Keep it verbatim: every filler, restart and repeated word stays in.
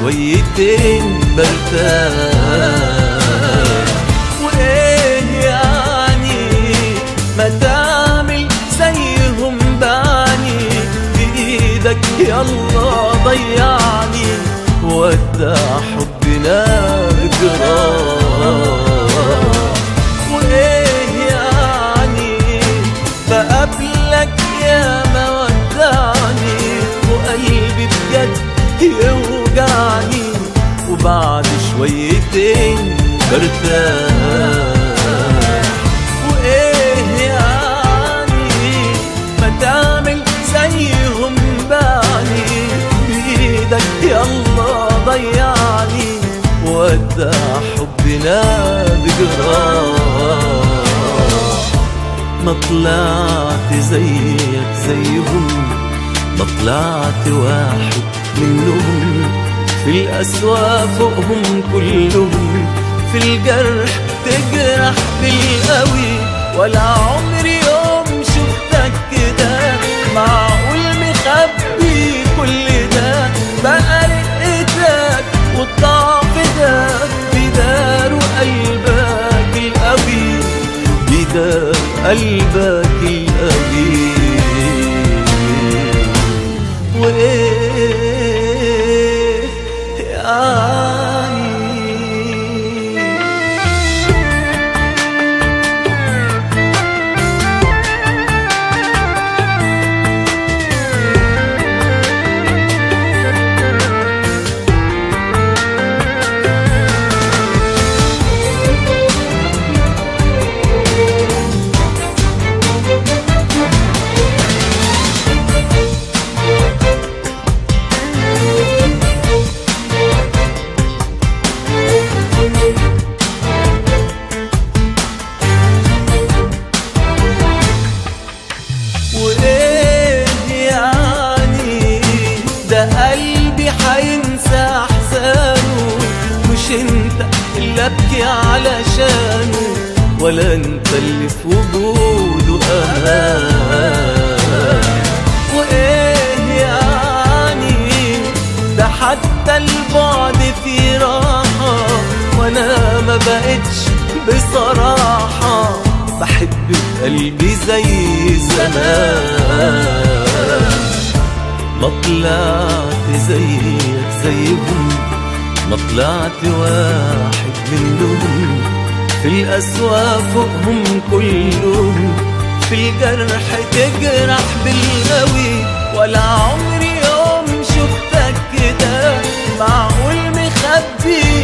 شويتين برتاح. وايه يعني ما تعمل زيهم بعني، بإيدك يلا ضيعني ودع حبنا بجراح. وايه يعني بقابلك يا ما ودعني، وقلبي بجد يوجعني وبعد شويتين برتاح. وايه يعني ما تعمل زيهم بعني، بإيدك يلا ضيعني ودع حبنا بجراح. ما طلعت زيك زيهم، ما طلعت واحد منهم، في الأسوأ فوقهم كلهم، في الجرح تجرح بالقوي. ولا عمري يوم شفتك كده، معقول مخبي كل ده؟ بقى رقتك والضعف ده بدار قلبك القوي، بدار قلبك القوي. وايه يعني قلبي حينسى احزانه، مش انت اللي ابكي علشانه، ولا انت اللي في وجوده امان. وايه يعني ده حتى البعد فيه راحة، وانا ما بقتش بصراحة بحب بقلبي زي زمان. ما طلعت زيك زيهم، ما طلعت واحد منهم، في الأسوأ فوقهم كلهم، في الجرح تجرح بالقوي. ولا عمري يوم شفتك كده، معقول مخبي